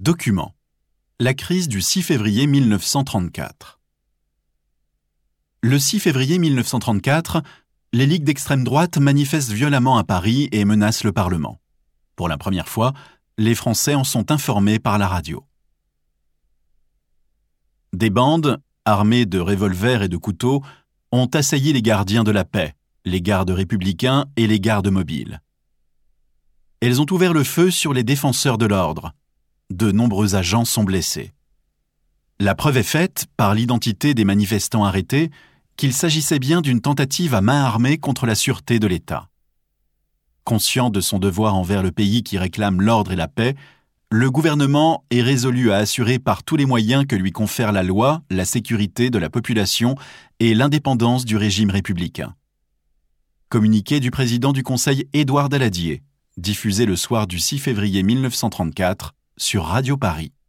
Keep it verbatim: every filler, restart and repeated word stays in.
Document. La crise du six février mille neuf cent trente-quatre. Le six février mille neuf cent trente-quatre, les ligues d'extrême droite manifestent violemment à Paris et menacent le Parlement. Pour la première fois, les Français en sont informés par la radio. Des bandes, armées de revolvers et de couteaux, ont assailli les gardiens de la paix, les gardes républicains et les gardes mobiles. Elles ont ouvert le feu sur les défenseurs de l'ordre. De nombreux agents sont blessés. La preuve est faite, par l'identité des manifestants arrêtés, qu'il s'agissait bien d'une tentative à main armée contre la sûreté de l'État. Conscient de son devoir envers le pays qui réclame l'ordre et la paix, le gouvernement est résolu à assurer par tous les moyens que lui confère la loi, la sécurité de la population et l'indépendance du régime républicain. Communiqué du président du Conseil Édouard Daladier, diffusé le soir du six février mille neuf cent trente-quatre sur Radio Paris.